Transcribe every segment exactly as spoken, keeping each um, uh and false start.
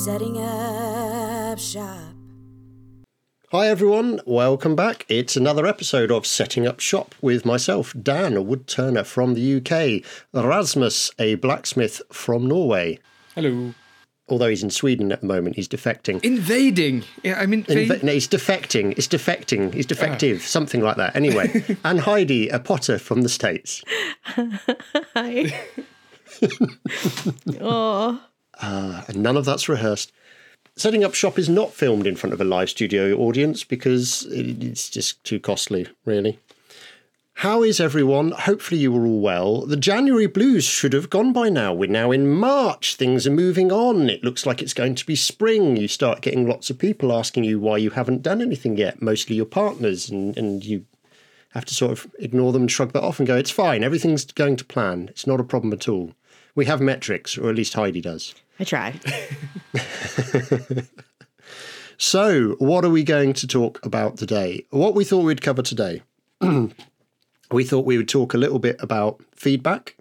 Setting up shop. Hi everyone, welcome back. It's another episode of Setting Up Shop with myself, Dan, a woodturner from the U K, Rasmus, a blacksmith from Norway. Hello. Although he's in Sweden at the moment, he's defecting. Invading! Yeah, I mean... Inve- no, he's defecting. It's defecting. He's defective. Uh. Something like that. Anyway. And Heidi, a potter from the States. Hi. Oh. Uh, and none of that's rehearsed. Setting Up Shop is not filmed in front of a live studio audience because it's just too costly, really. How is everyone? Hopefully you were all well. The January blues should have gone by now. We're now in March. Things are moving on. It looks like it's going to be spring. You start getting lots of people asking you why you haven't done anything yet, mostly your partners, and, and you have to sort of ignore them and shrug that off and go, it's fine. Everything's going to plan. It's not a problem at all. We have metrics, or at least Heidi does. I try. So, what are we going to talk about today? What we thought we'd cover today. We thought we would talk a little bit about feedback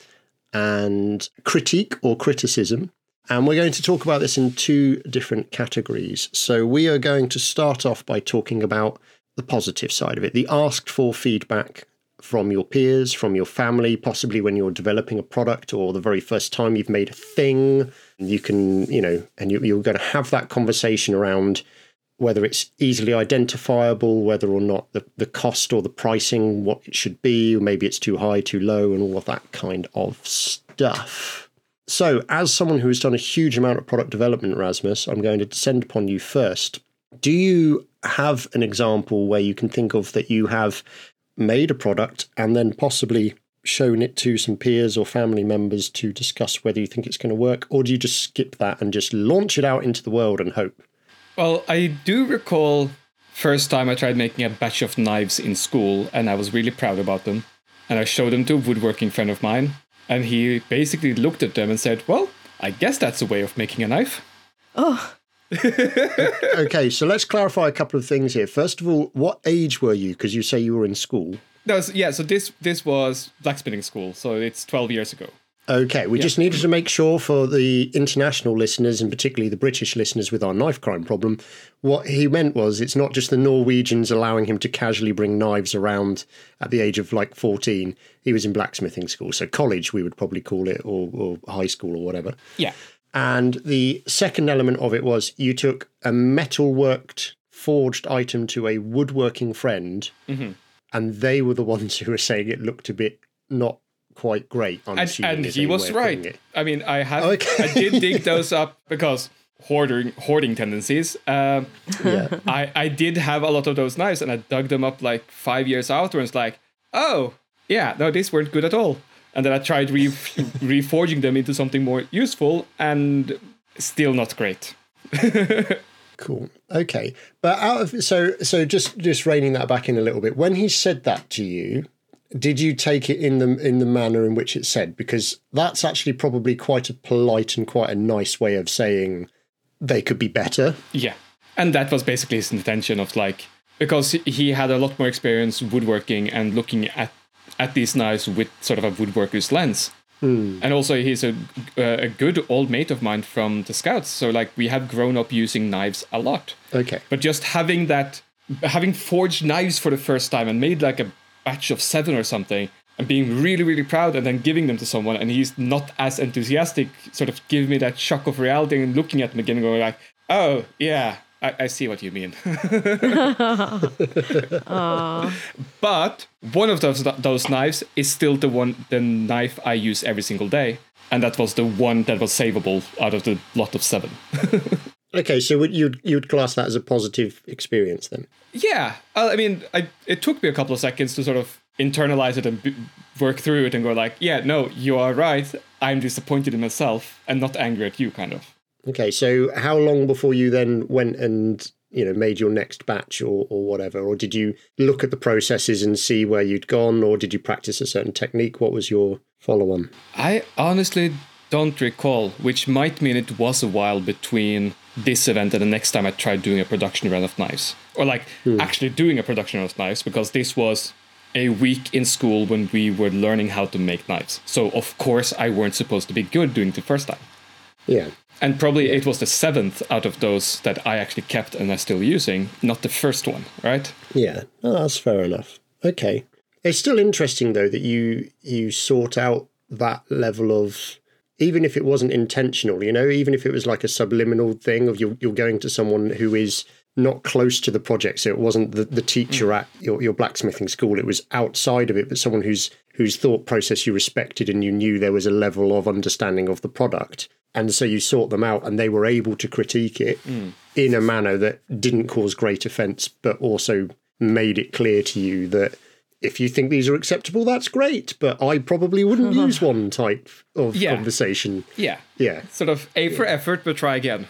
and critique or criticism. And we're going to talk about this in two different categories. So we are going to start off by talking about the positive side of it, the asked for feedback from your peers, from your family, possibly when you're developing a product or the very first time you've made a thing. You can, you know, and you, you're going to have that conversation around whether it's easily identifiable, whether or not the, the cost or the pricing, what it should be, or maybe it's too high, too low, and all of that kind of stuff. So as someone who has done a huge amount of product development, Rasmus, I'm going to descend upon you first. Do you have an example where you can think of that you have made a product and then possibly shown it to some peers or family members to discuss whether you think it's going to work, or do you just skip that and just launch it out into the world and hope? Well, I do recall first time I tried making a batch of knives in school, and I was really proud about them. And I showed them to a woodworking friend of mine, and he basically looked at them and said, well, I guess that's a way of making a knife. Oh. Okay, so let's clarify a couple of things here. First of all, what age were you? Because you say you were in school. No, so, yeah, so this this was blacksmithing school, so it's twelve years ago. Okay, we yeah. just needed to make sure for the international listeners, and particularly the British listeners with our knife crime problem, what he meant was it's not just the Norwegians allowing him to casually bring knives around at the age of like fourteen. He was in blacksmithing school, so college we would probably call it, or, or high school or whatever. Yeah. And the second element of it was you took a metal-worked, forged item to a woodworking friend, mm-hmm. and they were the ones who were saying it looked a bit not quite great. I'm and and he was right. I mean, I have okay. I did dig those up because hoarding hoarding tendencies. Um, yeah. I I did have a lot of those knives, and I dug them up like five years afterwards. Like, oh yeah, no, these weren't good at all. And then I tried re reforging them into something more useful, and still not great. Cool. Okay, but out of so so just just reining that back in a little bit. When he said that to you, did you take it in the in the manner in which it said? Because that's actually probably quite a polite and quite a nice way of saying they could be better. Yeah, and that was basically his intention of like, because he had a lot more experience woodworking and looking at at these knives with sort of a woodworker's lens. Hmm. And also he's a, a good old mate of mine from the Scouts. So like we have grown up using knives a lot. Okay. But just having that, having forged knives for the first time and made like a batch of seven or something and being really, really proud and then giving them to someone and he's not as enthusiastic, sort of give me that shock of reality and looking at them again and going like, oh, yeah, I, I see what you mean. But one of those those knives is still the one, the knife I use every single day. And that was the one that was savable out of the lot of seven. Okay, so you'd, you'd class that as a positive experience then? Yeah. I mean, I, it took me a couple of seconds to sort of internalize it and b- work through it and go like, yeah, no, you are right. I'm disappointed in myself and not angry at you, kind of. Okay, so how long before you then went and, you know, made your next batch or, or whatever? Or did you look at the processes and see where you'd gone? Or did you practice a certain technique? What was your follow-on? I honestly don't recall, which might mean it was a while between this event and the next time I tried doing a production run of knives. Or like hmm. actually doing a production run of knives, because this was a week in school when we were learning how to make knives. So of course I weren't supposed to be good doing it the first time. Yeah. And probably it was the seventh out of those that I actually kept and I'm still using, not the first one, right? Yeah, oh, that's fair enough. Okay. It's still interesting, though, that you you sort out that level of, even if it wasn't intentional, you know, even if it was like a subliminal thing of you're, you're going to someone who is not close to the project. So it wasn't the, the teacher mm. at your, your blacksmithing school. It was outside of it, but someone whose whose thought process you respected and you knew there was a level of understanding of the product. And so you sought them out and they were able to critique it mm. in a manner that didn't cause great offence, but also made it clear to you that if you think these are acceptable, that's great, but I probably wouldn't use one type of yeah. conversation. Yeah. Yeah. Sort of A for yeah. effort, but try again.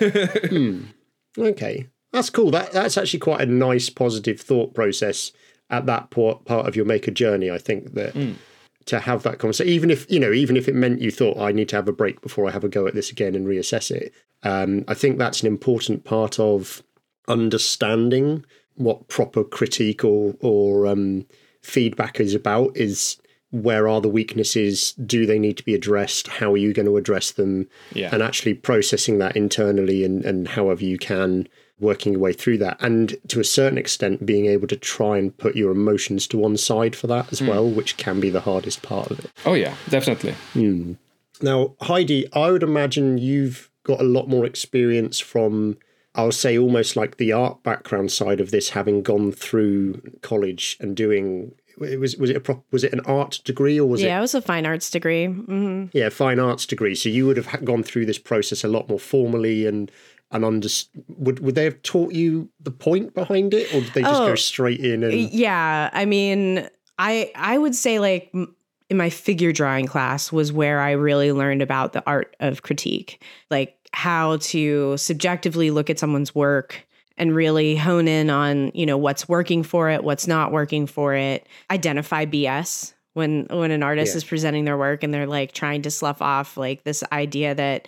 mm. Okay. That's cool. That That's actually quite a nice, positive thought process at that part, part of your maker journey, I think, that... Mm. to have that conversation, even if, you know, even if it meant you thought, I need to have a break before I have a go at this again and reassess it. Um, I think that's an important part of understanding what proper critique or, or um, feedback is about, is where are the weaknesses? Do they need to be addressed? How are you going to address them? Yeah. And actually processing that internally and, and however you can, working your way through that, and to a certain extent being able to try and put your emotions to one side for that as mm. well, which can be the hardest part of it. Oh yeah, definitely. Mm. Now, Heidi, I would imagine you've got a lot more experience from, I'll say, almost like the art background side of this, having gone through college and doing, it was was it a prop, was it an art degree or was yeah, it? Yeah, it was a fine arts degree. Mm-hmm. Yeah, fine arts degree. So you would have gone through this process a lot more formally and And under, would would they have taught you the point behind it, or did they just oh, go straight in? And yeah, I mean, I I would say like in my figure drawing class was where I really learned about the art of critique, like how to subjectively look at someone's work and really hone in on, you know, what's working for it, what's not working for it, identify B S. When when an artist yeah. is presenting their work and they're like trying to slough off like this idea that,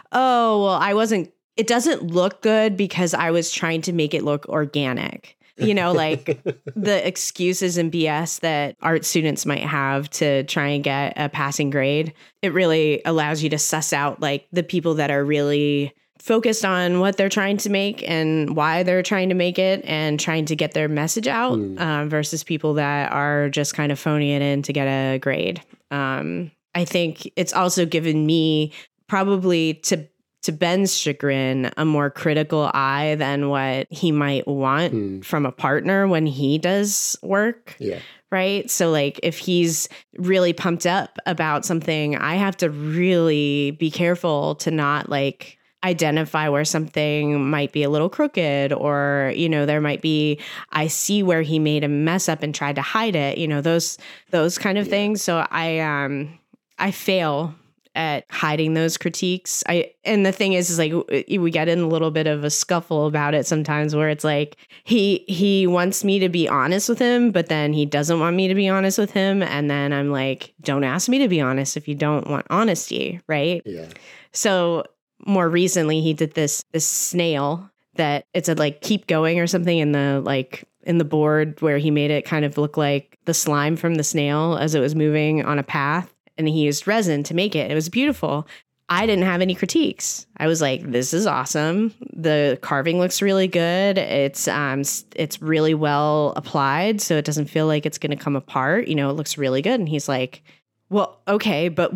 oh, well, I wasn't. It doesn't look good because I was trying to make it look organic. You know, like the excuses and B S that art students might have to try and get a passing grade. It really allows you to suss out like the people that are really focused on what they're trying to make and why they're trying to make it and trying to get their message out mm. uh, versus people that are just kind of phoning it in to get a grade. Um, I think it's also given me probably to to Ben's chagrin, a more critical eye than what he might want mm. from a partner when he does work. Yeah. Right. So like if he's really pumped up about something, I have to really be careful to not like identify where something might be a little crooked or, you know, there might be, I see where he made a mess up and tried to hide it, you know, those, those kind of yeah. things. So I, um, I fail at hiding those critiques. I and the thing is, is like we get in a little bit of a scuffle about it sometimes, where it's like he he wants me to be honest with him, but then he doesn't want me to be honest with him, and then I'm like, don't ask me to be honest if you don't want honesty, right? Yeah. So more recently, he did this this snail that it said like keep going or something in the like in the board where he made it kind of look like the slime from the snail as it was moving on a path. And he used resin to make it. It was beautiful. I didn't have any critiques. I was like, this is awesome. The carving looks really good. It's um, it's really well applied, so it doesn't feel like it's going to come apart. You know, it looks really good. And he's like, well, okay, but,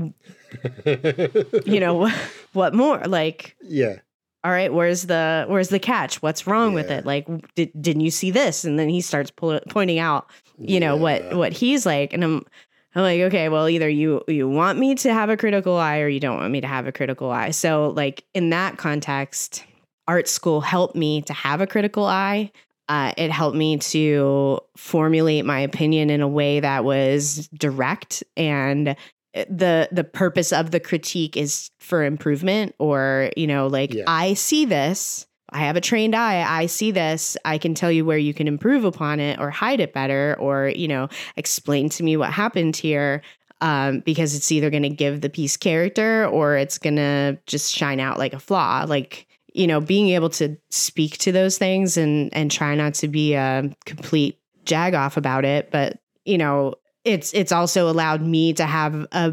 you know, what more? Like, yeah. All right, where's the where's the catch? What's wrong yeah. with it? Like, did, didn't you see this? And then he starts pull, pointing out, you yeah. know, what what he's like. And I'm I'm like, okay, well, either you you want me to have a critical eye or you don't want me to have a critical eye. So like in that context, art school helped me to have a critical eye. Uh, it helped me to formulate my opinion in a way that was direct, and the the purpose of the critique is for improvement, or, you know, like yeah. I see this. I have a trained eye. I see this. I can tell you where you can improve upon it or hide it better, or, you know, explain to me what happened here, um, because it's either going to give the piece character or it's going to just shine out like a flaw. Like, you know, being able to speak to those things and, and try not to be a complete jag off about it. But, you know, it's it's also allowed me to have a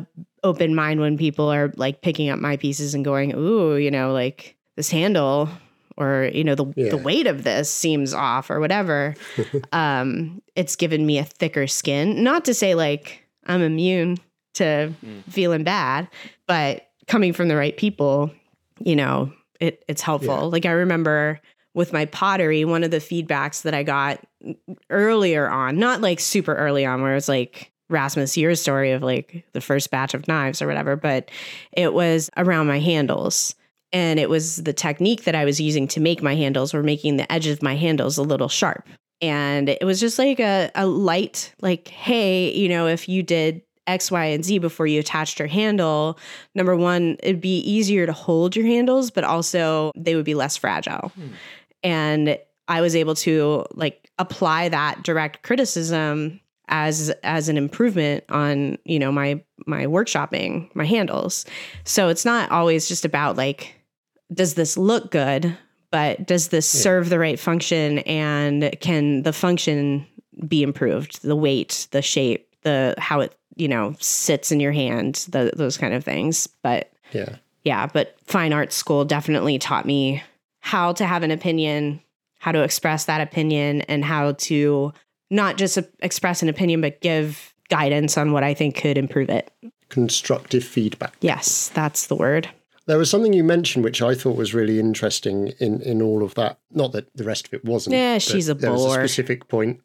open mind when people are like picking up my pieces and going, ooh, you know, like this handle or, you know, the, Yeah. the weight of this seems off or whatever. um, it's given me a thicker skin. Not to say like I'm immune to mm. feeling bad, but coming from the right people, you know, it, it's helpful. Yeah. Like I remember with my pottery, one of the feedbacks that I got earlier on, not like super early on where it's like Rasmus, your story of like the first batch of knives or whatever, but it was around my handles. And it was the technique that I was using to make my handles were making the edge of my handles a little sharp. And it was just like a, a light, like, hey, you know, if you did X, Y, and Z before you attached your handle, number one, it'd be easier to hold your handles, but also they would be less fragile. Hmm. And I was able to like apply that direct criticism as as an improvement on, you know, my my workshopping, my handles. So it's not always just about like, does this look good, but does this yeah. serve the right function, and can the function be improved? The weight, the shape, the how it, you know, sits in your hand, the, those kind of things. But yeah, yeah, but fine arts school definitely taught me how to have an opinion, how to express that opinion, and how to not just express an opinion, but give guidance on what I think could improve it. Constructive feedback. Yes, that's the word. There was something you mentioned which I thought was really interesting in, in all of that. Not that the rest of it wasn't. Yeah, she's a bore. There was a specific point,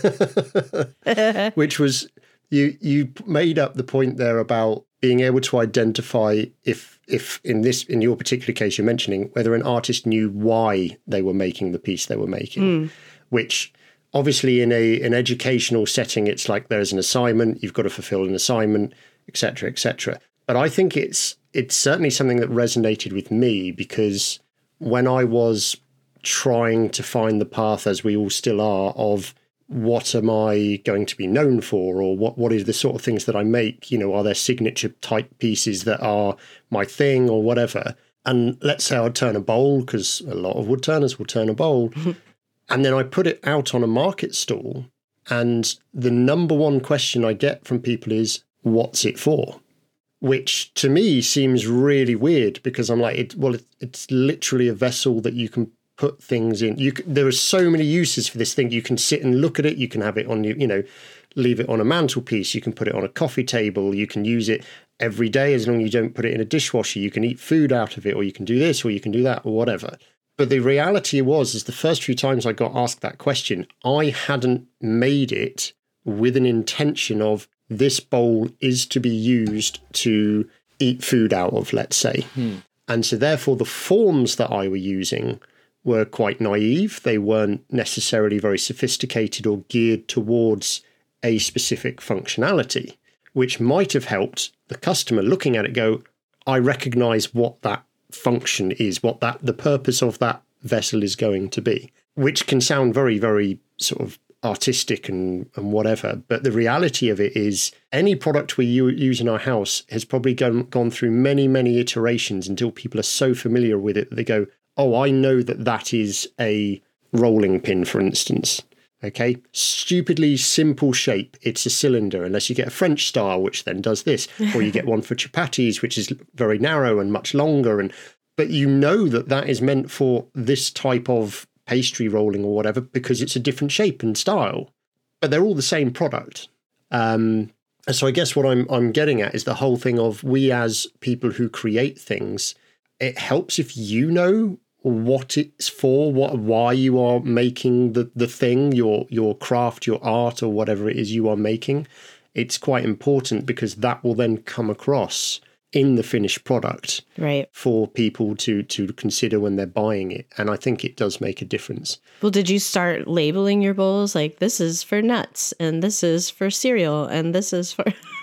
which was you you made up the point there about being able to identify if if in this in your particular case you're mentioning whether an artist knew why they were making the piece they were making, mm. which obviously in a an educational setting it's like there's an assignment, you've got to fulfill an assignment, et cetera, et cetera. But I think it's it's certainly something that resonated with me because when I was trying to find the path, as we all still are, of what am I going to be known for, or what what is the sort of things that I make, you know, are there signature type pieces that are my thing or whatever? And let's say I'd turn a bowl, because a lot of woodturners will turn a bowl, and then I put it out on a market stall, and the number one question I get from people is, what's it for? Which to me seems really weird because I'm like, it, well, it, it's literally a vessel that you can put things in. You can, there are so many uses for this thing. You can sit and look at it. You can have it on you, you know, leave it on a mantelpiece. You can put it on a coffee table. You can use it every day as long as you don't put it in a dishwasher. You can eat food out of it, or you can do this, or you can do that, or whatever. But the reality was, is the first few times I got asked that question, I hadn't made it with an intention of, this bowl is to be used to eat food out of, let's say. Hmm. And so therefore the forms that I were using were quite naive. They weren't necessarily very sophisticated or geared towards a specific functionality, which might have helped the customer looking at it go, I recognize what that function is, what that the purpose of that vessel is going to be, which can sound very, very sort of artistic and, and whatever. But the reality of it is any product we use in our house has probably gone, gone through many, many iterations until people are so familiar with it that they go, oh, I know that that is a rolling pin, for instance. Okay, stupidly simple shape. It's a cylinder, unless you get a French style, which then does this, or you get one for chapatis, which is very narrow and much longer. And but you know that that is meant for this type of pastry rolling or whatever, because it's a different shape and style, but they're all the same product. Um, and so I guess what I'm I'm getting at is the whole thing of we as people who create things, it helps if you know what it's for, what why you are making the, the thing, your your craft, your art, or whatever it is you are making. It's quite important because that will then come across in the finished product, right, for people to to consider when they're buying it. And I think it does make a difference. Well, did you start labeling your bowls like this is for nuts and this is for cereal and this is for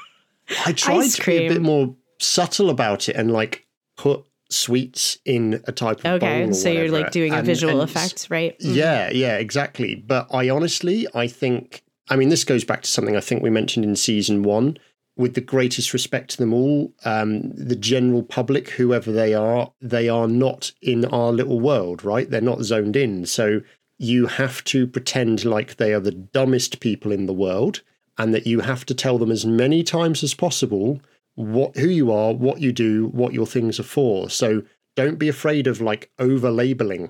I tried ice to cream. be a bit more subtle about it and like put sweets in a type of okay, bowl or so whatever. You're like doing a and, visual and, effect, right? Mm-hmm. Yeah, yeah, exactly. But I honestly, I think, I mean, this goes back to something I think we mentioned in season one. With the greatest respect to them all, um, the general public, whoever they are, they are not in our little world, right? They're not zoned in. So you have to pretend like they are the dumbest people in the world, and that you have to tell them as many times as possible what who you are, what you do, what your things are for. So don't be afraid of like over labeling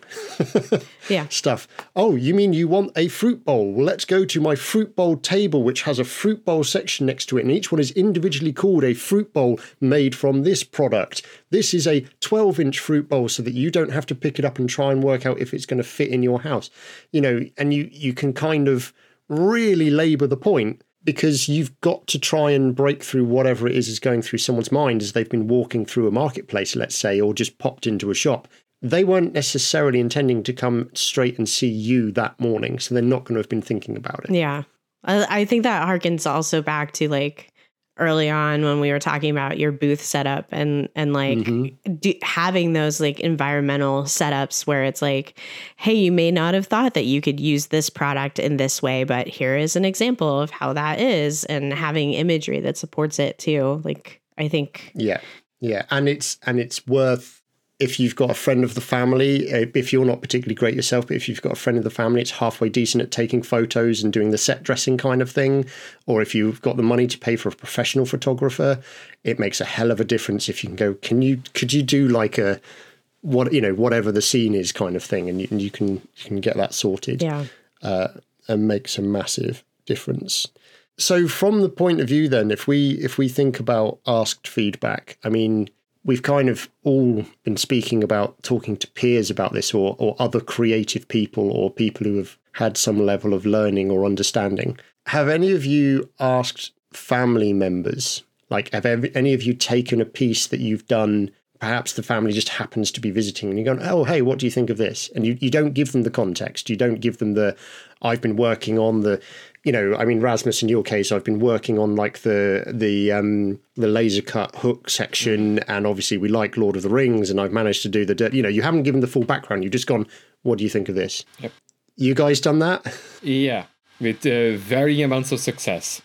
yeah. stuff. Oh, you mean you want a fruit bowl? Well, let's go to my fruit bowl table, which has a fruit bowl section next to it. And each one is individually called a fruit bowl made from this product. This is a twelve inch fruit bowl so that you don't have to pick it up and try and work out if it's going to fit in your house. You know, and you, you can kind of really labor the point, because you've got to try and break through whatever it is is going through someone's mind as they've been walking through a marketplace, let's say, or just popped into a shop. They weren't necessarily intending to come straight and see you that morning, so they're not going to have been thinking about it. Yeah. I, I think that harkens also back to like early on when we were talking about your booth setup and and like mm-hmm. do, having those like environmental setups where it's like, hey, you may not have thought that you could use this product in this way, but here is an example of how that is, and having imagery that supports it too. Like, I think yeah yeah and it's and it's worth, if you've got a friend of the family, if you're not particularly great yourself, but if you've got a friend of the family, it's halfway decent at taking photos and doing the set dressing kind of thing. Or if you've got the money to pay for a professional photographer, it makes a hell of a difference if you can go, can you, could you do like a, what, you know, whatever the scene is kind of thing. And you, and you can, you can get that sorted yeah. uh, and makes a massive difference. So from the point of view then, if we, if we think about asked feedback, I mean, we've kind of all been speaking about talking to peers about this, or, or other creative people, or people who have had some level of learning or understanding. Have any of you asked family members, like have any of you taken a piece that you've done, perhaps the family just happens to be visiting, and you're going, oh, hey, what do you think of this? And you, you don't give them the context. You don't give them the, I've been working on the, you know, I mean, Rasmus, in your case, I've been working on like the the um, the laser cut hook section, and obviously we like Lord of the Rings, and I've managed to do the, you know, you haven't given the full background. You've just gone, what do you think of this? Yep. You guys done that? Yeah, with uh, varying amounts of success.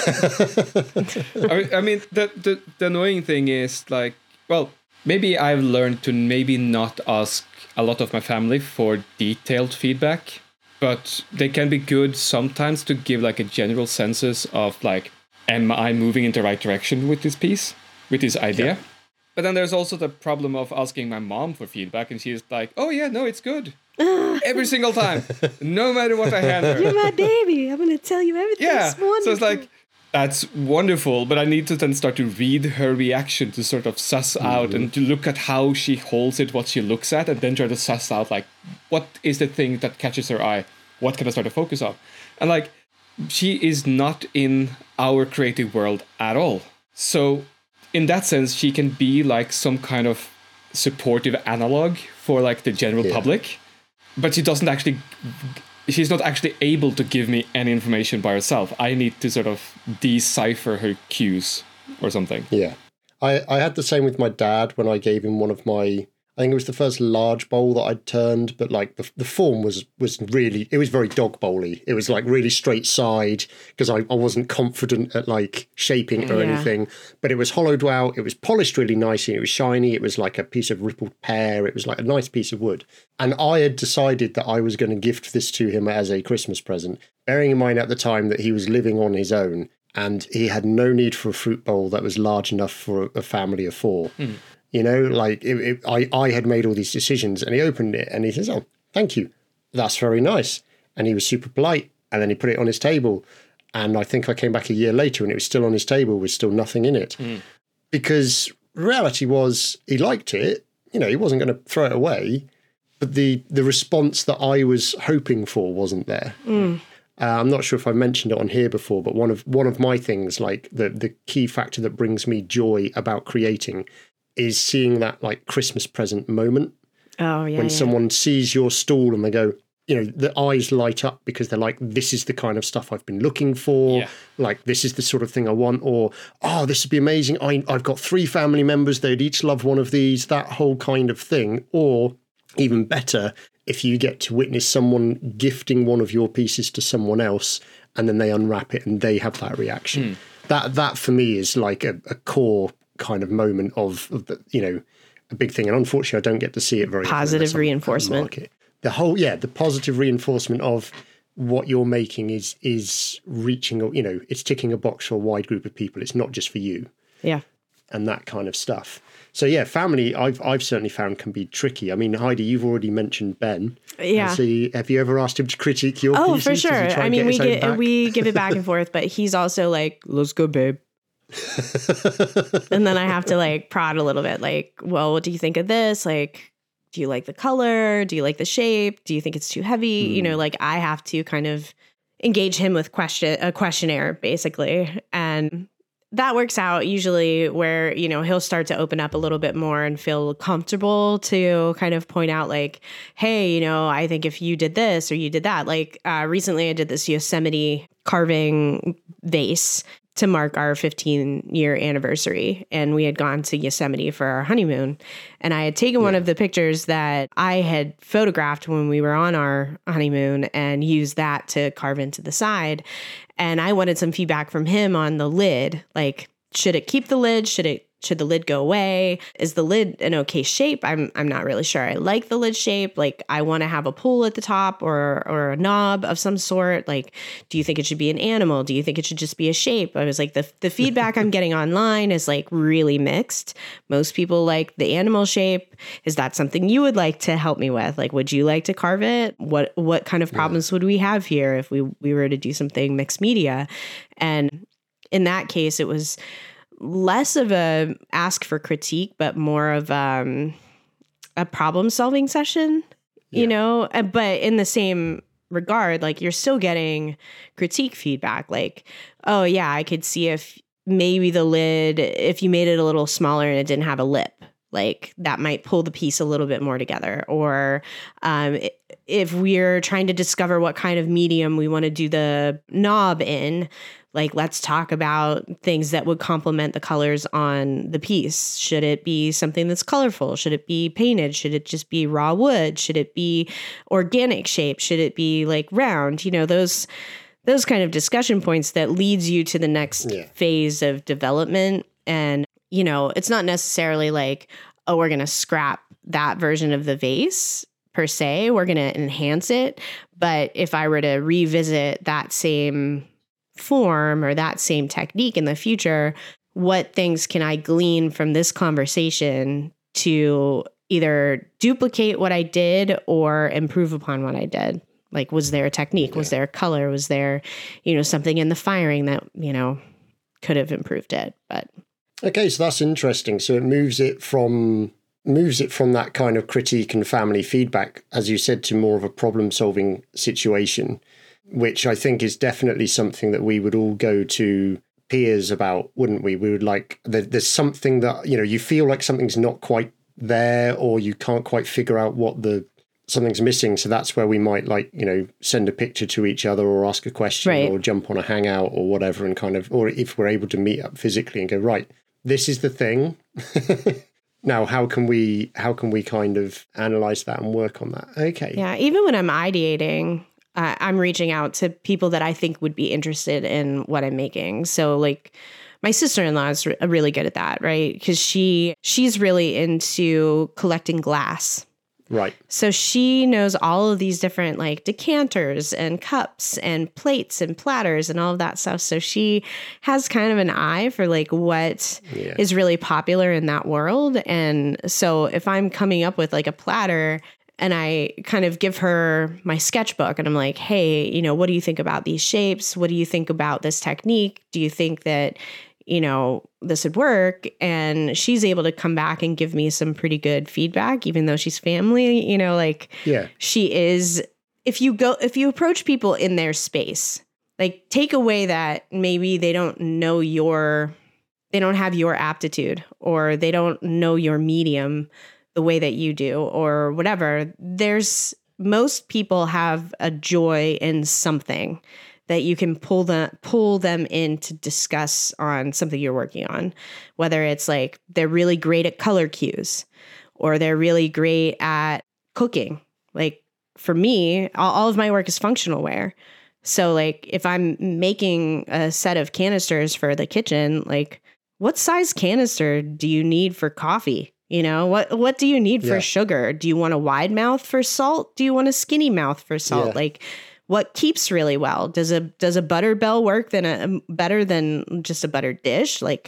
I, I mean, the, the the annoying thing is like, well, maybe I've learned to maybe not ask a lot of my family for detailed feedback. But they can be good sometimes to give like a general census of like, am I moving in the right direction with this piece, with this idea? Yeah. But then there's also the problem of asking my mom for feedback, and she's like, oh yeah, no, it's good. Every single time, no matter what I hand her. You're my baby. I'm going to tell you everything. Yeah, so it's like, that's wonderful, but I need to then start to read her reaction to sort of suss mm-hmm. out and to look at how she holds it, what she looks at, and then try to suss out like, what is the thing that catches her eye? What can I start to focus on? And like, she is not in our creative world at all. So in that sense, she can be like some kind of supportive analog for like the general yeah. public, but she doesn't actually, she's not actually able to give me any information by herself. I need to sort of decipher her cues or something. Yeah. I, I had the same with my dad when I gave him one of my, I think it was the first large bowl that I'd turned, but like the, the form was was really, it was very dog bowly. It was like really straight side because I, I wasn't confident at like shaping it or yeah. anything, but it was hollowed out. It was polished really nicely. It was shiny. It was like a piece of rippled pear. It was like a nice piece of wood. And I had decided that I was going to gift this to him as a Christmas present, bearing in mind at the time that he was living on his own and he had no need for a fruit bowl that was large enough for a family of four. Mm. You know, like it, it, I, I had made all these decisions, and he opened it and he says, oh, thank you. That's very nice. And he was super polite. And then he put it on his table. And I think I came back a year later and it was still on his table with still nothing in it. Mm. Because reality was he liked it. You know, he wasn't going to throw it away. But the, the response that I was hoping for wasn't there. Mm. Uh, I'm not sure if I mentioned it on here before, but one of one of my things, like the, the key factor that brings me joy about creating is seeing that like Christmas present moment. Oh, yeah. When yeah. someone sees your stall and they go, you know, the eyes light up because they're like, this is the kind of stuff I've been looking for. Yeah. Like, this is the sort of thing I want. Or, oh, this would be amazing. I, I've got three family members. They'd each love one of these, that whole kind of thing. Or even better, if you get to witness someone gifting one of your pieces to someone else and then they unwrap it and they have that reaction. Mm. That, that for me is like a, a core kind of moment of, of the, you know, a big thing. And unfortunately, I don't get to see it very positive reinforcement. The whole, yeah, the positive reinforcement of what you're making is is reaching, you know, it's ticking a box for a wide group of people. It's not just for you. Yeah. and that kind of stuff. So yeah, family I've I've certainly found can be tricky. I mean, Heidi, you've already mentioned Ben. Yeah. So have you ever asked him to critique your Oh, pieces? for sure. Does he try I and mean, get we his own get back? we give it back and forth, but he's also like, "Let's go, babe." And then I have to like prod a little bit, like, "Well, what do you think of this? Like, do you like the color? Do you like the shape? Do you think it's too heavy?" Mm. You know, like I have to kind of engage him with question a questionnaire basically, and that works out usually where, you know, he'll start to open up a little bit more and feel comfortable to kind of point out like, hey, you know, I think if you did this or you did that, like uh, recently I did this Yosemite carving vase to mark our fifteen year anniversary. And we had gone to Yosemite for our honeymoon. And I had taken yeah. one of the pictures that I had photographed when we were on our honeymoon and used that to carve into the side. And I wanted some feedback from him on the lid. Like, should it keep the lid? Should it should the lid go away? Is the lid an okay shape? I'm I'm not really sure. I like the lid shape. Like, I want to have a pull at the top or or a knob of some sort. Like, do you think it should be an animal? Do you think it should just be a shape? I was like, the the feedback I'm getting online is like really mixed. Most people like the animal shape. Is that something you would like to help me with? Like, would you like to carve it? What what kind of problems yeah. would we have here if we we were to do something mixed media? And in that case, it was less of a ask for critique, but more of um, a problem solving session, you yeah. know, but in the same regard, like you're still getting critique feedback. Like, oh yeah, I could see if maybe the lid, if you made it a little smaller and it didn't have a lip, like that might pull the piece a little bit more together. Or um, if we're trying to discover what kind of medium we want to do the knob in, like, let's talk about things that would complement the colors on the piece. Should it be something that's colorful? Should it be painted? Should it just be raw wood? Should it be organic shape? Should it be like round? You know, those those kind of discussion points that leads you to the next yeah. phase of development. And, you know, it's not necessarily like, oh, we're going to scrap that version of the vase per se. We're going to enhance it. But if I were to revisit that same form or that same technique in the future, what things can I glean from this conversation to either duplicate what I did or improve upon what I did? Like, was there a technique? Yeah. Was there a color? Was there, you know, something in the firing that, you know, could have improved it? But okay, so that's interesting. So it moves it from moves it from that kind of critique and family feedback, as you said, to more of a problem-solving situation, which I think is definitely something that we would all go to peers about, wouldn't we? We would like, there, there's something that, you know, you feel like something's not quite there or you can't quite figure out what the, something's missing. So that's where we might like, you know, send a picture to each other or ask a question right. or jump on a hangout or whatever and kind of, or if we're able to meet up physically and go, right, this is the thing. Now, how can we, how can we kind of analyze that and work on that? Okay. Yeah. Even when I'm ideating, Uh, I'm reaching out to people that I think would be interested in what I'm making. So like my sister-in-law is re- really good at that, right? Because she she's really into collecting glass. Right. So she knows all of these different like decanters and cups and plates and platters and all of that stuff. So she has kind of an eye for like what yeah. is really popular in that world. And so if I'm coming up with like a platter and I kind of give her my sketchbook and I'm like, hey, you know, what do you think about these shapes? What do you think about this technique? Do you think that, you know, this would work? And she's able to come back and give me some pretty good feedback, even though she's family, you know, like yeah. she is, if you go, if you approach people in their space, like take away that maybe they don't know your, they don't have your aptitude or they don't know your medium the way that you do or whatever, there's most people have a joy in something that you can pull them pull them in to discuss on something you're working on, whether it's like they're really great at color cues or they're really great at cooking. Like for me, all, all of my work is functional wear. So like if I'm making a set of canisters for the kitchen, like what size canister do you need for coffee? You know, what what do you need for yeah. sugar? Do you want a wide mouth for salt? Do you want a skinny mouth for salt? Yeah. Like what keeps really well? Does a does a butter bell work than a better than just a buttered dish? Like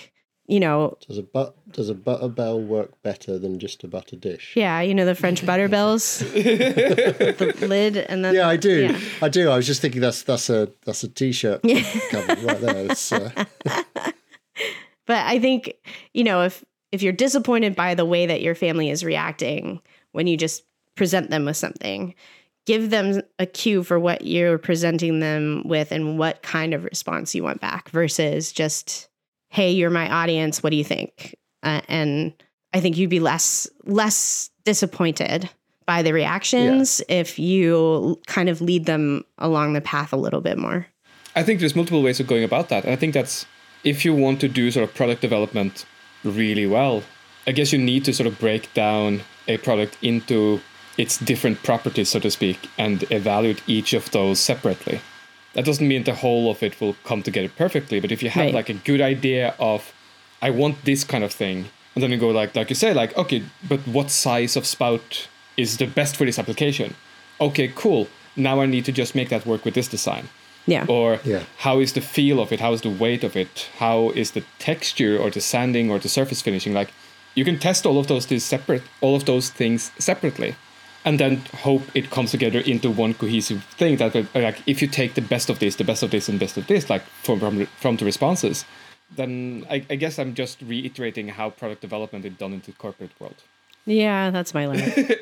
you know, Does a but does a butter bell work better than just a butter dish? yeah, you know, the French butter bells, the lid, and then Yeah, I do. yeah. I do. I was just thinking that's that's a that's a t-shirt cover right there. It's, uh... But I think, you know, if if you're disappointed by the way that your family is reacting when you just present them with something, give them a cue for what you're presenting them with and what kind of response you want back versus just, hey, you're my audience. What do you think? Uh, and I think you'd be less less disappointed by the reactions yeah. if you kind of lead them along the path a little bit more. I think there's multiple ways of going about that. And I think that's if you want to do sort of product development really well, I guess you need to sort of break down a product into its different properties, so to speak, and evaluate each of those separately. That doesn't mean the whole of it will come together perfectly, but if you have right. like a good idea of, I want this kind of thing, and then you go like, like you say, like, okay, but what size of spout is the best for this application? Okay, cool. Now I need to just make that work with this design. Yeah. Or yeah. how is the feel of it? How is the weight of it? How is the texture or the sanding or the surface finishing? Like, you can test all of those things separate, all of those things separately, and then hope it comes together into one cohesive thing. That like, if you take the best of this, the best of this, and best of this, like from from, from the responses, then I, I guess I'm just reiterating how product development is done in the corporate world. Yeah, that's my limit.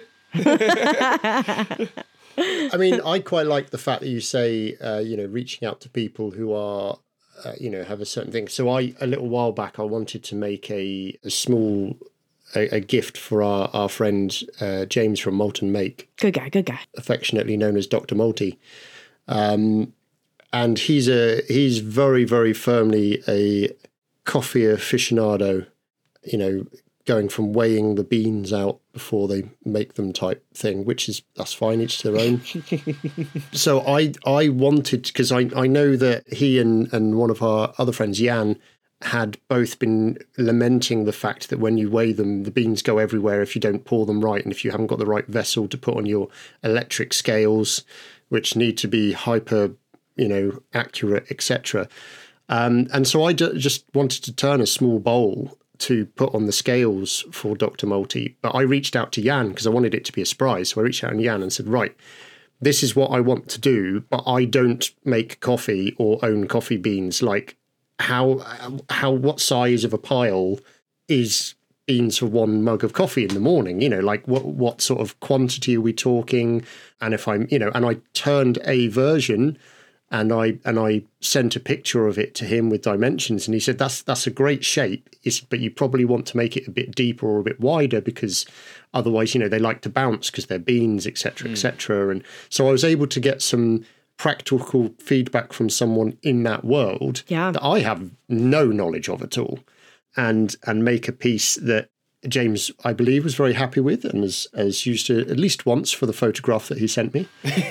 I mean, I quite like the fact that you say, uh, you know, reaching out to people who are, uh, you know, have a certain thing. So I, a little while back, I wanted to make a, a small, a, a gift for our, our friend, uh, James from Molten Make. Good guy, good guy. Affectionately known as Doctor Multi. Um, and he's a, he's very, very firmly a coffee aficionado, you know, going from weighing the beans out before they make them type thing, which is, that's fine, each to their own. So I I wanted, because I, I know that he and, and one of our other friends, Jan, had both been lamenting the fact that when you weigh them, the beans go everywhere if you don't pour them right, and if you haven't got the right vessel to put on your electric scales, which need to be hyper, you know, accurate, et cetera. Um, and so I d- just wanted to turn a small bowl to put on the scales for Doctor Multi, but I reached out to Jan because I wanted it to be a surprise. So I reached out to Jan and said, right, this is what I want to do, but I don't make coffee or own coffee beans. Like, how, how, what size of a pile is beans for one mug of coffee in the morning? You know, like what, what sort of quantity are we talking? And if I'm, you know, and I turned a version And I and I sent a picture of it to him with dimensions, and he said, that's that's a great shape, it's, but you probably want to make it a bit deeper or a bit wider, because otherwise, you know, they like to bounce because they're beans, et cetera, et cetera. And so I was able to get some practical feedback from someone in that world yeah. that I have no knowledge of at all, and and make a piece that James, I believe, was very happy with, and has, has used it at least once for the photograph that he sent me.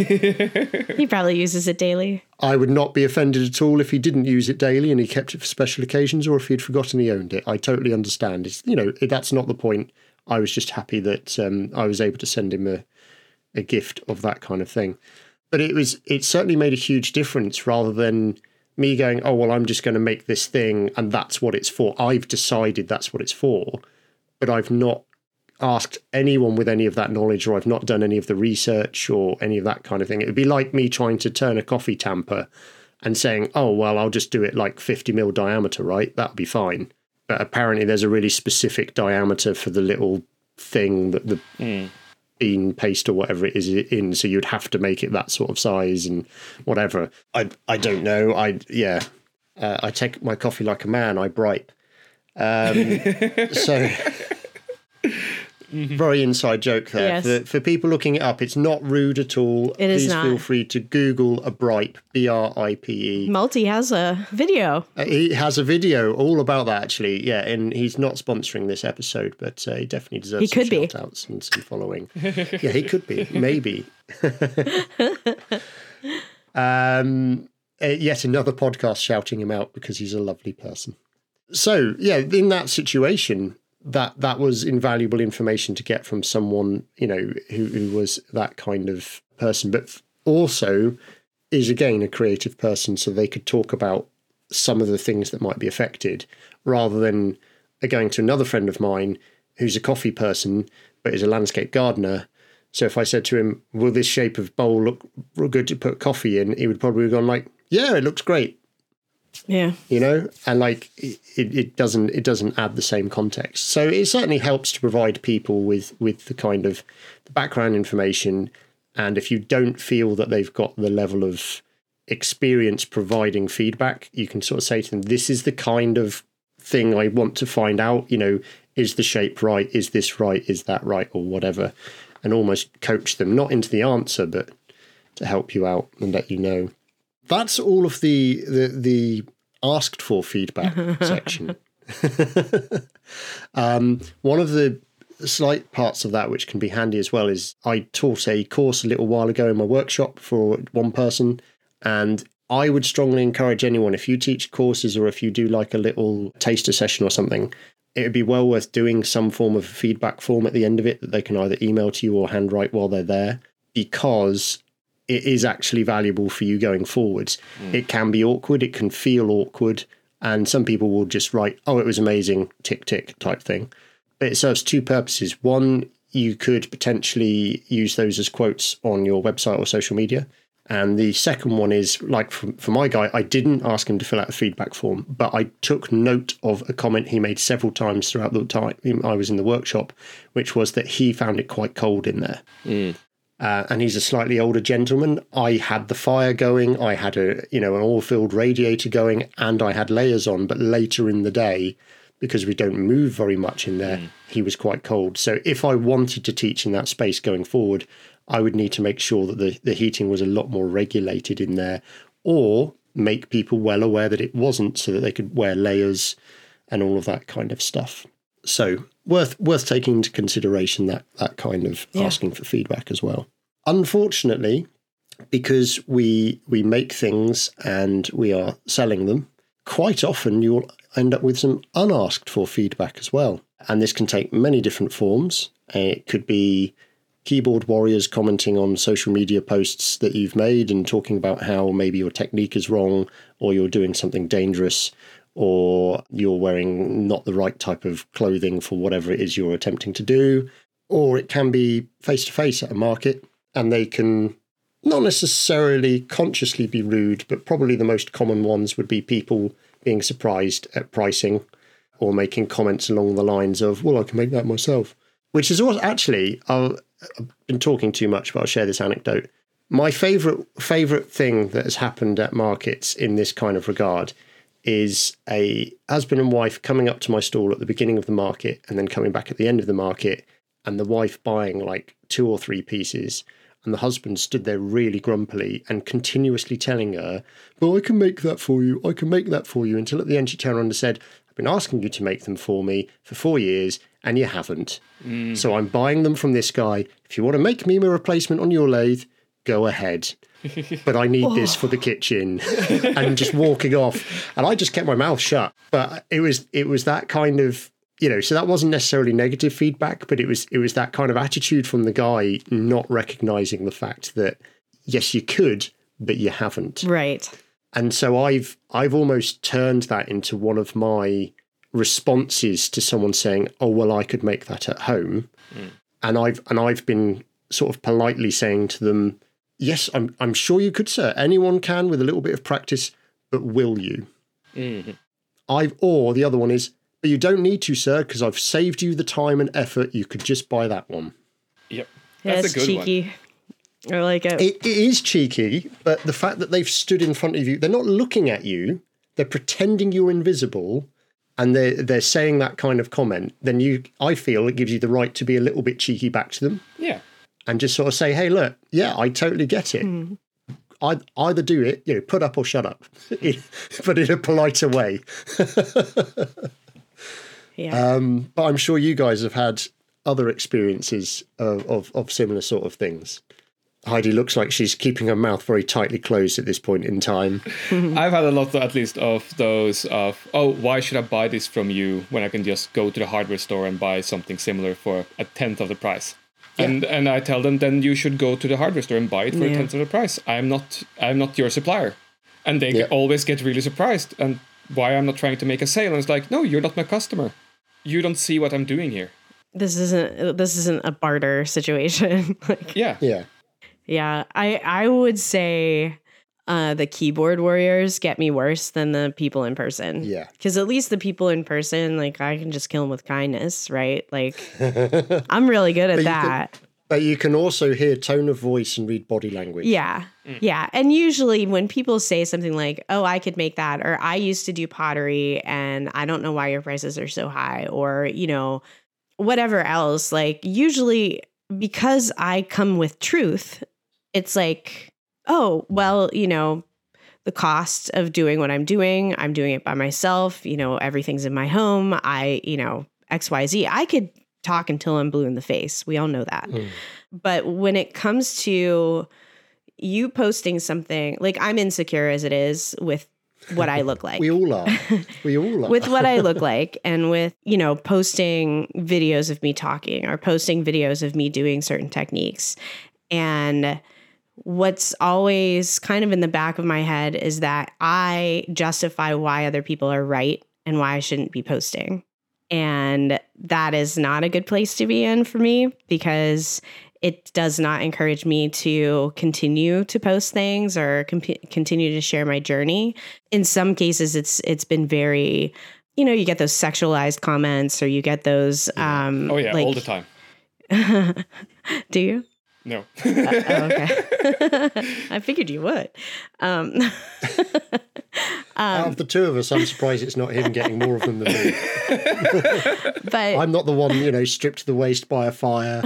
He probably uses it daily. I would not be offended at all if he didn't use it daily and he kept it for special occasions, or if he'd forgotten he owned it. I totally understand. It's, you know, that's not the point. I was just happy that um, I was able to send him a, a gift of that kind of thing. But it was it certainly made a huge difference, rather than me going, oh, well, I'm just going to make this thing and that's what it's for. I've decided that's what it's for. But I've not asked anyone with any of that knowledge, or I've not done any of the research or any of that kind of thing. It would be like me trying to turn a coffee tamper and saying, oh, well, I'll just do it like fifty mil diameter, right? That'll be fine. But apparently there's a really specific diameter for the little thing that the mm. bean paste or whatever it is in. So you'd have to make it that sort of size and whatever. I I don't know. I, yeah, uh, I take my coffee like a man. I bripe. Um, so... Very inside joke there. Yes. For, for people looking it up, it's not rude at all. It is Please not. feel free to Google a bripe, B R I P E. Multi has a video. Uh, he has a video all about that, actually. Yeah, and he's not sponsoring this episode, but uh, he definitely deserves he some could be. shout-outs and some following. Yeah, he could be. Maybe. um, uh, yet another podcast shouting him out because he's a lovely person. So, yeah, in that situation... that that was invaluable information to get from someone, you know, who, who was that kind of person, but also is, again, a creative person, so they could talk about some of the things that might be affected, rather than going to another friend of mine who's a coffee person but is a landscape gardener. So if I said to him, will this shape of bowl look good to put coffee in? He would probably have gone like, yeah, it looks great. Yeah. You know, and like it, it doesn't it doesn't add the same context. So it certainly helps to provide people with, with the kind of the background information. And if you don't feel that they've got the level of experience providing feedback, you can sort of say to them, this is the kind of thing I want to find out. You know, is the shape right? Is this right? Is that right? Or whatever. And almost coach them, not into the answer, but to help you out and let you know. That's all of the the, the asked for feedback section. um, one of the slight parts of that which can be handy as well is I taught a course a little while ago in my workshop for one person, and I would strongly encourage anyone, if you teach courses or if you do like a little taster session or something, it would be well worth doing some form of feedback form at the end of it that they can either email to you or handwrite while they're there, because it is actually valuable for you going forwards. Mm. It can be awkward, it can feel awkward, and some people will just write, oh, it was amazing, tick, tick type thing. But it serves two purposes. One, you could potentially use those as quotes on your website or social media. And the second one is, like for, for my guy, I didn't ask him to fill out a feedback form, but I took note of a comment he made several times throughout the time I was in the workshop, which was that he found it quite cold in there. Mm. Uh, and he's a slightly older gentleman. I had the fire going, I had a you know an oil-filled radiator going, and I had layers on. But later in the day, because we don't move very much in there, mm. he was quite cold. So if I wanted to teach in that space going forward, I would need to make sure that the, the heating was a lot more regulated in there, or make people well aware that it wasn't, so that they could wear layers and all of that kind of stuff. So worth worth taking into consideration that that kind of yeah. asking for feedback as well. Unfortunately, because we we make things and we are selling them, quite often you'll end up with some unasked for feedback as well. And this can take many different forms. It could be keyboard warriors commenting on social media posts that you've made and talking about how maybe your technique is wrong, or you're doing something dangerous, or you're wearing not the right type of clothing for whatever it is you're attempting to do. Or it can be face-to-face at a market, and they can not necessarily consciously be rude, but probably the most common ones would be people being surprised at pricing, or making comments along the lines of, well, I can make that myself. Which is also actually, I'll, I've been talking too much, but I'll share this anecdote. My favourite favourite thing that has happened at markets in this kind of regard is a husband and wife coming up to my stall at the beginning of the market and then coming back at the end of the market, and the wife buying like two or three pieces, and the husband stood there really grumpily and continuously telling her, well, I can make that for you, I can make that for you, until at the end she turned around and said, I've been asking you to make them for me for four years and you haven't. Mm. So I'm buying them from this guy. If you want to make me a replacement on your lathe, go ahead. But I need this for the kitchen. And just walking off. And I just kept my mouth shut. But it was it was that kind of, you know, so that wasn't necessarily negative feedback, but it was it was that kind of attitude from the guy not recognizing the fact that, yes, you could, but you haven't. Right. And so I've I've almost turned that into one of my responses to someone saying, oh, well, I could make that at home. Mm. And I've and I've been sort of politely saying to them, yes, I'm I'm sure you could, sir. Anyone can with a little bit of practice, but will you? Mm-hmm. I've or the other one is, but you don't need to, sir, because I've saved you the time and effort. You could just buy that one. Yep. That's, That's a good cheeky. one. I like it. it. It is cheeky, but the fact that they've stood in front of you, they're not looking at you, they're pretending you're invisible, and they're, they're saying that kind of comment, then you, I feel it gives you the right to be a little bit cheeky back to them. Yeah. And just sort of say, hey, look, yeah, I totally get it. Mm. I either do it, you know, put up or shut up, but in a politer way. Yeah. Um, but I'm sure you guys have had other experiences of, of, of similar sort of things. Heidi looks like she's keeping her mouth very tightly closed at this point in time. I've had a lot, at least, of those of, oh, why should I buy this from you when I can just go to the hardware store and buy something similar for a tenth of the price? Yeah. And and I tell them, then you should go to the hardware store and buy it for yeah. a tenth of the price. I'm not I'm not your supplier. And they yeah. always get really surprised. And why I'm not trying to make a sale. And it's like, no, you're not my customer. You don't see what I'm doing here. This isn't this isn't a barter situation. Like, Yeah. Yeah. yeah, I I would say uh, the keyboard warriors get me worse than the people in person. Yeah. Because at least the people in person, like I can just kill them with kindness, right? Like I'm really good at But you that. can- But you can also hear tone of voice and read body language. Yeah. Yeah. And usually when people say something like, oh, I could make that, or I used to do pottery and I don't know why your prices are so high, or, you know, whatever else, like usually because I come with truth, it's like, oh, well, you know, the cost of doing what I'm doing, I'm doing it by myself, you know, everything's in my home. I, you know, X, Y, Z. I could talk until I'm blue in the face. We all know that. Mm. But when it comes to you posting something, like I'm insecure as it is with what I look like. We all are. We all are. With what I look like, and with, you know, posting videos of me talking or posting videos of me doing certain techniques. And what's always kind of in the back of my head is that I justify why other people are right and why I shouldn't be posting. And that is not a good place to be in for me, because it does not encourage me to continue to post things or comp- continue to share my journey. In some cases, it's it's been very, you know, you get those sexualized comments, or you get those. Um, oh, yeah, like, all the time. Do you? No. uh, oh, okay. I figured you would. Um, Out of the two of us, I'm surprised it's not him getting more of them than me. But I'm not the one, you know, stripped to the waist by a fire,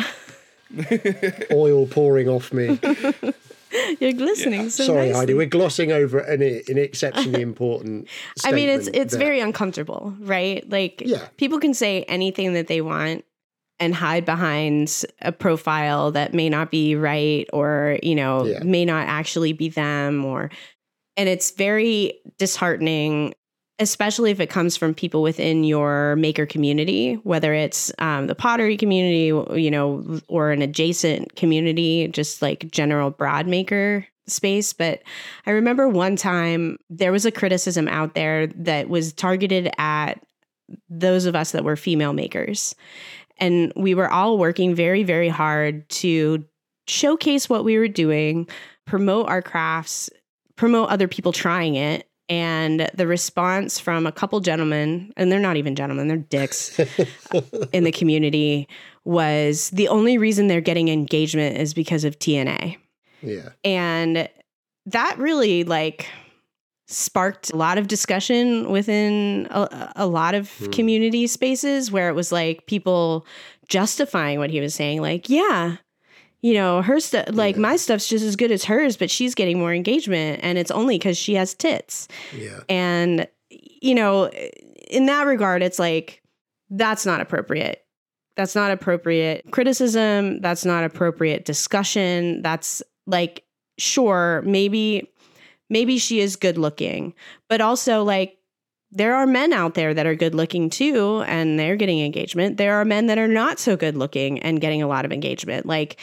oil pouring off me. You're glistening Yeah. so Sorry, nicely. Heidi, we're glossing over an, an exceptionally important I mean, it's statement it's there. very uncomfortable, right? Like, Yeah. people can say anything that they want and hide behind a profile that may not be right, or, you know, Yeah. may not actually be them, or, and it's very disheartening, especially if it comes from people within your maker community, whether it's um, the pottery community, you know, or an adjacent community, just like general broad maker space. But I remember one time there was a criticism out there that was targeted at those of us that were female makers. And we were all working very, very hard to showcase what we were doing, promote our crafts, promote other people trying it. And the response from a couple gentlemen, and they're not even gentlemen, they're dicks in the community, was the only reason they're getting engagement is because of T N A. Yeah. And that really like sparked a lot of discussion within a, a lot of Hmm. community spaces, where it was like people justifying what he was saying. Like, yeah, you know, her stuff, like Yeah. my stuff's just as good as hers, but she's getting more engagement, and it's only because she has tits. Yeah. And, you know, in that regard, it's like, that's not appropriate. That's not appropriate criticism. That's not appropriate discussion. That's like, sure, maybe, maybe she is good looking, but also like, there are men out there that are good looking too, and they're getting engagement. There are men that are not so good looking and getting a lot of engagement. Like,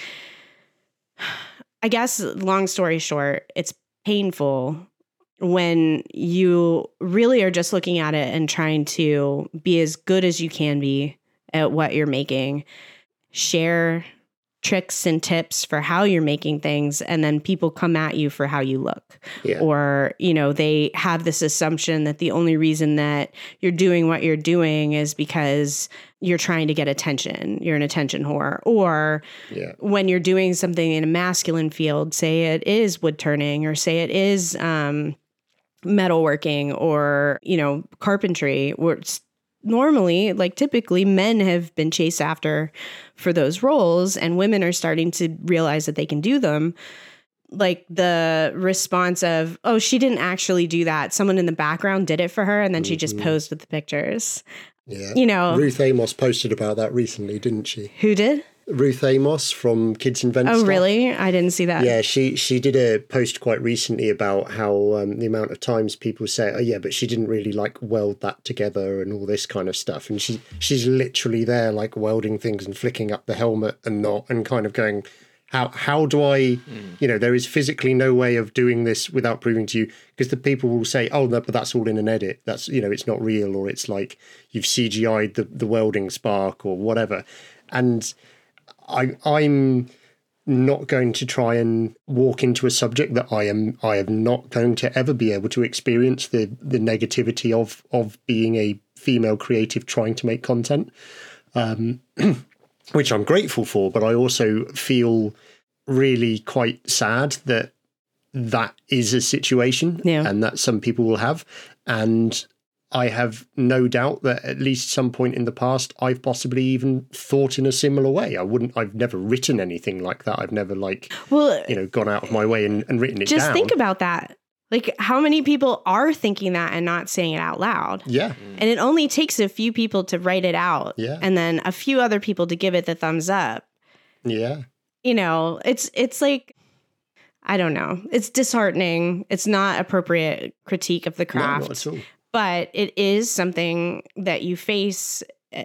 I guess, long story short, it's painful when you really are just looking at it and trying to be as good as you can be at what you're making, share tricks and tips for how you're making things, and then people come at you for how you look. Yeah. Or, you know, they have this assumption that the only reason that you're doing what you're doing is because you're trying to get attention. You're an attention whore. Or Yeah. when you're doing something in a masculine field, say it is wood turning, or say it is um, metalworking, or, you know, carpentry, where it's normally, like typically, men have been chased after for those roles, and women are starting to realize that they can do them. Like the response of, oh, she didn't actually do that. Someone in the background did it for her, and then she just posed with the pictures. Yeah. You know, Ruth Amos posted about that recently, didn't she? who did? Ruth Amos from Kids Invent Oh, Stuff. really? I didn't see that. Yeah, she she did a post quite recently about how um, the amount of times people say, "Oh, yeah, but she didn't really like weld that together" and all this kind of stuff. And she she's literally there, like welding things and flicking up the helmet and not, and kind of going, How how do I, mm. you know, there is physically no way of doing this without proving to you, because the people will say, oh, no, but that's all in an edit. That's, you know, it's not real, or it's like you've C G I'd the, the welding spark or whatever. And I, I'm not going to try and walk into a subject that I am I am not going to ever be able to experience the the negativity of of being a female creative trying to make content, um, which I'm grateful for, but I also feel really quite sad that that is a situation yeah. and that some people will have. And I have no doubt that at least some point in the past, I've possibly even thought in a similar way. I wouldn't, I've never written anything like that. I've never like, well, you know, gone out of my way and, and written it just down. Just think about that. Like, how many people are thinking that and not saying it out loud? Yeah. And it only takes a few people to write it out. Yeah. And then a few other people to give it the thumbs up. Yeah. You know, it's it's like, I don't know. It's disheartening. It's not appropriate critique of the craft. No, not at all. But it is something that you face.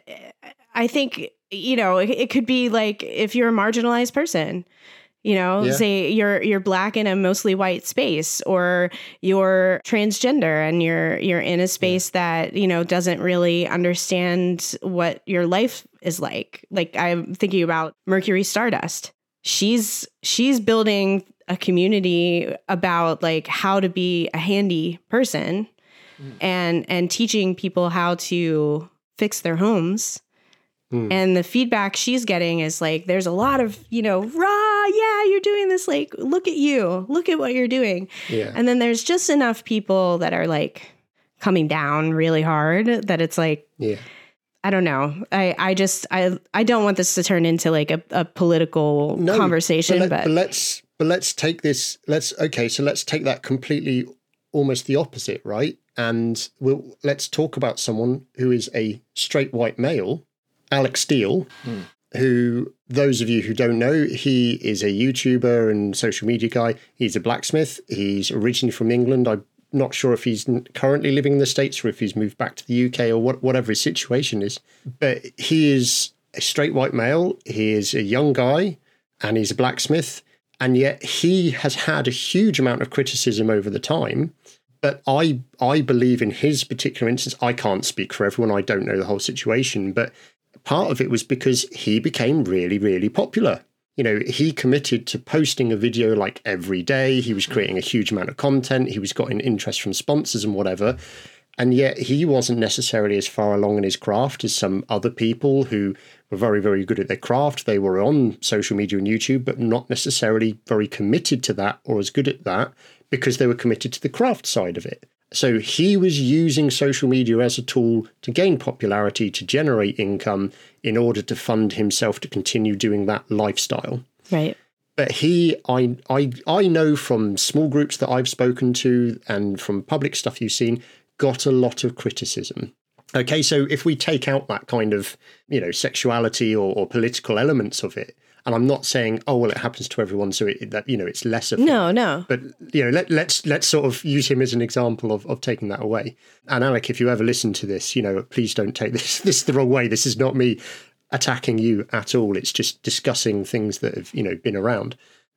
I think, you know, it, it could be like if you're a marginalized person. You know, yeah. say you're you're black in a mostly white space, or you're transgender and you're you're in a space yeah. that, you know, doesn't really understand what your life is like. Like, I'm thinking about Mercury Stardust. She's she's building a community about like how to be a handy person mm. and and teaching people how to fix their homes. Mm. And the feedback she's getting is like, there's a lot of, you know, rah, yeah, you're doing this. Like, look at you. Look at what you're doing. Yeah. And then there's just enough people that are like coming down really hard that it's like, yeah. I don't know. I, I just, I, I don't want this to turn into like a, a political no, conversation. But, let, but, but let's, but let's take this, let's, okay, so let's take that completely almost the opposite, right? And we'll, let's talk about someone who is a straight white male, Alex Steele, hmm. who, those of you who don't know, he is a YouTuber and social media guy. He's a blacksmith. He's originally from England. I'm not sure if he's currently living in the States or if he's moved back to the U K or what, whatever his situation is. But he is a straight white male. He is a young guy and he's a blacksmith. And yet he has had a huge amount of criticism over the time. But I, I believe in his particular instance, I can't speak for everyone. I don't know the whole situation, but part of it was because he became really, really popular. You know, he committed to posting a video like every day. He was creating a huge amount of content. He was getting interest from sponsors and whatever. And yet he wasn't necessarily as far along in his craft as some other people who were very, very good at their craft. They were on social media and YouTube, but not necessarily very committed to that or as good at that because they were committed to the craft side of it. So he was using social media as a tool to gain popularity, to generate income in order to fund himself to continue doing that lifestyle. Right. But he, I, I, I know from small groups that I've spoken to and from public stuff you've seen, got a lot of criticism. Okay, so if we take out that kind of, you know, sexuality or, or political elements of it, and I'm not saying, oh, well, it happens to everyone, so it, that, you know, it's less of no, no. But, you know, let, let's let's sort of use him as an example of, of taking that away. And Alec, if you ever listen to this, you know, please don't take this this the wrong way. This is not me attacking you at all. It's just discussing things that have, you know, been around.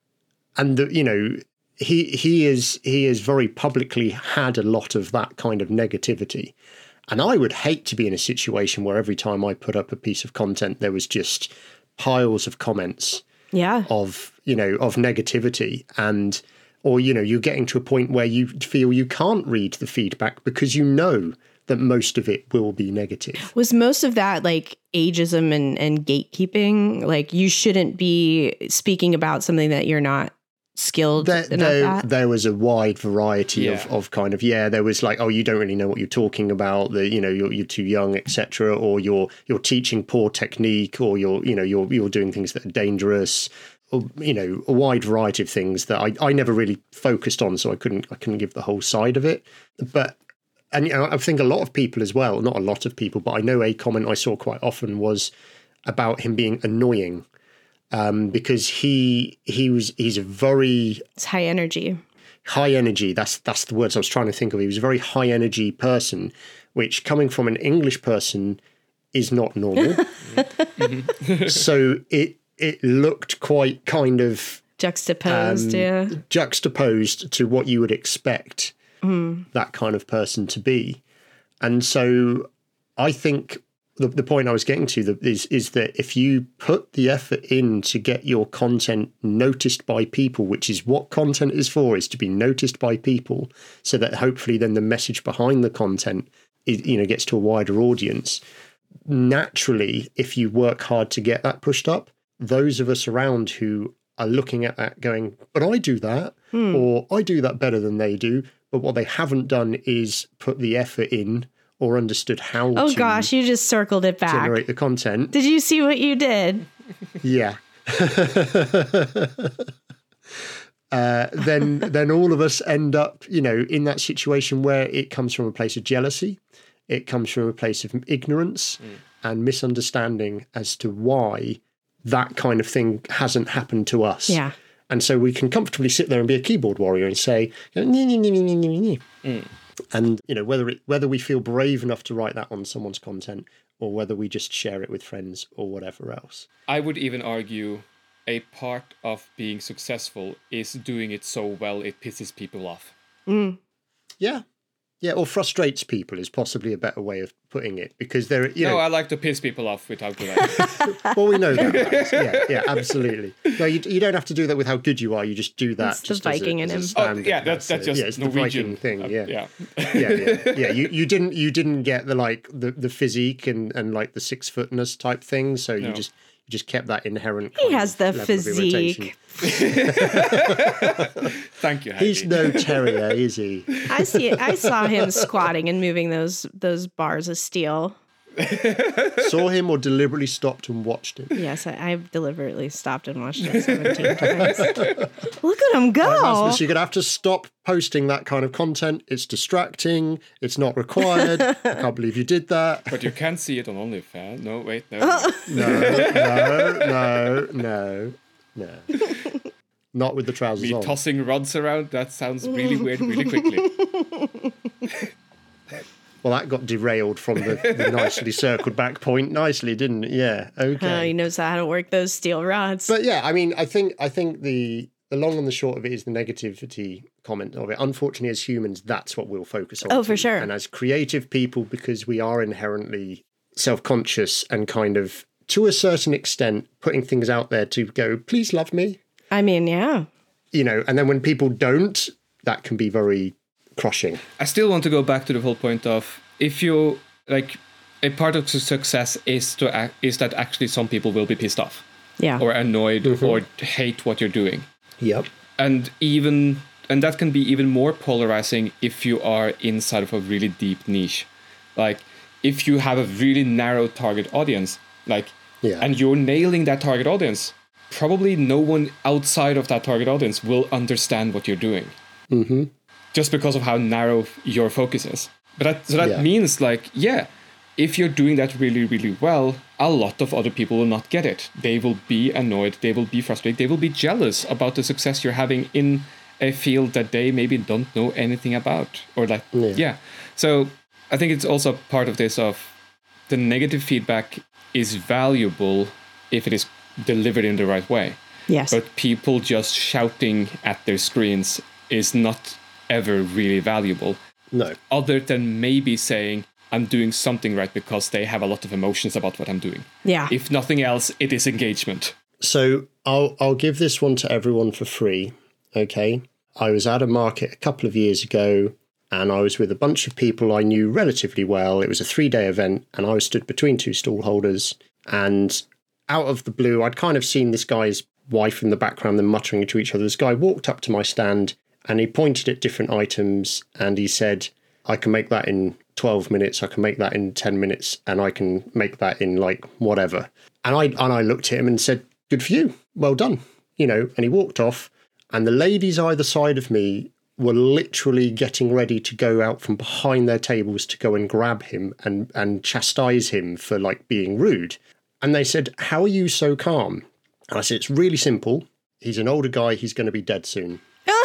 And, the, you know, he he is he is very publicly had a lot of that kind of negativity. And I would hate to be in a situation where every time I put up a piece of content, there was just piles of comments yeah. of, you know, of negativity. And, or, you know, you're getting to a point where you feel you can't read the feedback because you know that most of it will be negative. Was most of that like ageism and, and gatekeeping? Like you shouldn't be speaking about something that you're not skilled there, enough there, at? There was a wide variety yeah. of, of kind of, yeah, there was like, oh, you don't really know what you're talking about, the, you know, you're, you're too young, et cetera, or you're, you're teaching poor technique, or you're, you know, you're, you're doing things that are dangerous, or, you know, a wide variety of things that I, I never really focused on. So I couldn't, I couldn't give the whole side of it. But, and you know, I think a lot of people as well, not a lot of people, but I know a comment I saw quite often was about him being annoying. Um, because he he was he's a very it's high energy, high energy. That's that's the words I was trying to think of. He was a very high energy person, which coming from an English person is not normal. So it it looked quite kind of Juxtaposed, um, yeah. juxtaposed to what you would expect mm. that kind of person to be. And so I think the, the point I was getting to is, is that if you put the effort in to get your content noticed by people, which is what content is for, is to be noticed by people, so that hopefully then the message behind the content is, you know, gets to a wider audience. Naturally, if you work hard to get that pushed up, those of us around who are looking at that going, but I do that, hmm. or I do that better than they do, but what they haven't done is put the effort in or understood how oh to gosh, you just circled it back. Generate the content. Did you see what you did? Yeah. uh, then then all of us end up, you know, in that situation where it comes from a place of jealousy, it comes from a place of ignorance mm. and misunderstanding as to why that kind of thing hasn't happened to us. Yeah. And so we can comfortably sit there and be a keyboard warrior and say, mm. and, you know, whether it, whether we feel brave enough to write that on someone's content or whether we just share it with friends or whatever else. I would even argue a part of being successful is doing it so well it pisses people off. Mm. Yeah. Yeah, or frustrates people is possibly a better way of putting it, because they're, you know... No, I like to piss people off with how good I am. Well, we know that. Right? Yeah, yeah, absolutely. No, you, you don't have to do that with how good you are. You just do that. That's just the Viking as a, in as him. a Oh, yeah, that's, that's just yeah, it's Norwegian the Viking thing. Yeah, uh, yeah, yeah, yeah. yeah. You you didn't you didn't get the like the, the physique and, and like the six footness type thing. So you no. just you just kept that inherent. He has the physique. Thank you, Heidi. He's no terrier, is he? I see. I saw him squatting and moving those those bars of steel. Saw him or deliberately stopped and watched him? Yes, I, I've deliberately stopped and watched it seventeen times. Look at him go! Rasmus, you're going to have to stop posting that kind of content. It's distracting. It's not required. I can't believe you did that. But you can't see it on OnlyFans. No, wait, no. no, no, no, no, no. Not with the trousers Me on. tossing rods around, that sounds really weird really quickly. Well, that got derailed from the, the nicely circled back point nicely, didn't it? Yeah, okay. Uh, he knows how to work those steel rods. But yeah, I mean, I think I think the the long and the short of it is the negativity comment of it. Unfortunately, as humans, that's what we'll focus on. Oh, for sure. And as creative people, because we are inherently self-conscious and kind of, to a certain extent, putting things out there to go, please love me. I mean, yeah. You know, and then when people don't, that can be very crushing. I still want to go back to the whole point of, if you, like, a part of success is to act, is that actually some people will be pissed off. Yeah. Or annoyed mm-hmm. or hate what you're doing. Yep. And even and that can be even more polarizing if you are inside of a really deep niche. Like, if you have a really narrow target audience, like, yeah. and you're nailing that target audience, probably no one outside of that target audience will understand what you're doing. Mm-hmm. Just because of how narrow your focus is. But that, so that yeah. means, like, yeah, if you're doing that really, really well, a lot of other people will not get it. They will be annoyed, they will be frustrated, they will be jealous about the success you're having in a field that they maybe don't know anything about. Or like, yeah. yeah. So I think it's also part of this of the negative feedback is valuable if it is delivered in the right way. Yes. But people just shouting at their screens is not ever really valuable. No. Other than maybe saying, I'm doing something right because they have a lot of emotions about what I'm doing. Yeah. If nothing else, it is engagement. So I'll I'll give this one to everyone for free. Okay. I was at a market a couple of years ago and I was with a bunch of people I knew relatively well. It was a three-day event and I was stood between two stall holders, and out of the blue, I'd kind of seen this guy's wife in the background, them muttering to each other. This guy walked up to my stand and he pointed at different items and he said, I can make that in twelve minutes, I can make that in ten minutes, and I can make that in like whatever. And I and I looked at him and said, good for you, well done. You know, and he walked off, and the ladies either side of me were literally getting ready to go out from behind their tables to go and grab him and, and chastise him for like being rude. And they said, how are you so calm? And I said, it's really simple. He's an older guy, he's going to be dead soon.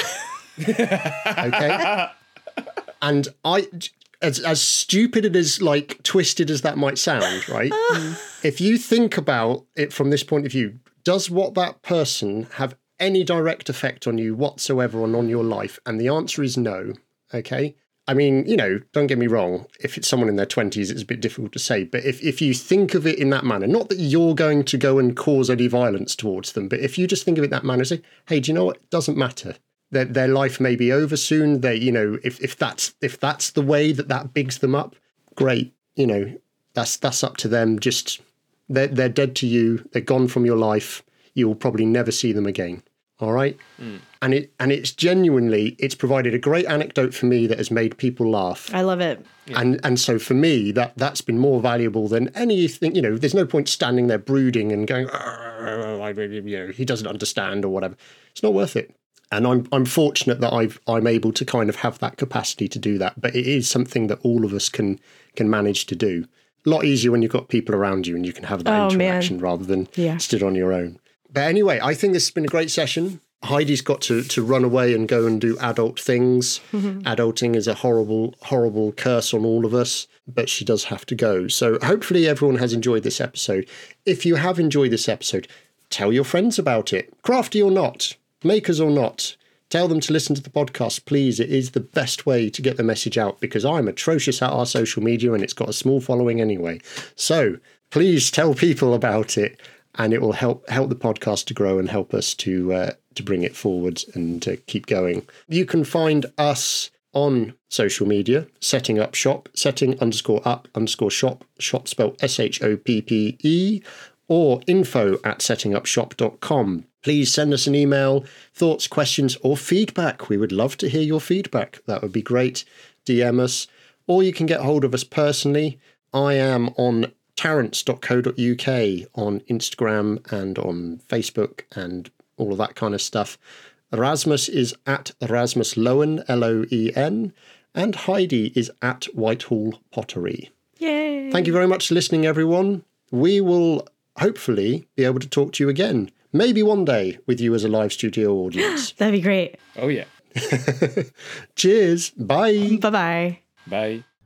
Okay? And I, as as stupid and as like twisted as that might sound, right? If you think about it from this point of view, does what that person have any direct effect on you whatsoever and on your life? And the answer is no. Okay. I mean, you know, don't get me wrong. If it's someone in their twenties, it's a bit difficult to say. But if, if you think of it in that manner, not that you're going to go and cause any violence towards them, but if you just think of it that manner, say, hey, do you know what? It doesn't matter. Their, their life may be over soon. They, you know, if, if that's if that's the way that that bigs them up, great. You know, that's that's up to them. Just they're they're dead to you. They're gone from your life. You will probably never see them again. All right. Mm. And it and it's genuinely, it's provided a great anecdote for me that has made people laugh. I love it. Yeah. And and so for me, that, that's been more valuable than anything, you know, there's no point standing there brooding and going, you know, he doesn't understand or whatever. It's not worth it. And I'm I'm fortunate that I've I'm able to kind of have that capacity to do that. But it is something that all of us can can manage to do. A lot easier when you've got people around you and you can have that oh, interaction man. rather than yeah. stood on your own. But anyway, I think this has been a great session. Heidi's got to, to run away and go and do adult things. Mm-hmm. Adulting is a horrible, horrible curse on all of us, but she does have to go. So hopefully everyone has enjoyed this episode. If you have enjoyed this episode, tell your friends about it. Crafty or not, makers or not, tell them to listen to the podcast, please. It is the best way to get the message out because I'm atrocious at our social media and it's got a small following anyway. So please tell people about it. And it will help help the podcast to grow and help us to uh, to bring it forward and to keep going. You can find us on social media, setting up shop, setting underscore up underscore shop, shop spelled S H O P P E, or info at setting up shop dot com. Please send us an email, thoughts, questions, or feedback. We would love to hear your feedback. That would be great. D M us, or you can get hold of us personally. I am on tarrants dot co dot U K on Instagram and on Facebook and all of that kind of stuff. Rasmus is at Rasmus Lowen, L O E N, and Heidi is at Whitehall Pottery. Yay! Thank you very much for listening, everyone. We will hopefully be able to talk to you again, maybe one day with you as a live studio audience. That'd be great. Oh, yeah. Cheers. Bye. Bye-bye. Bye.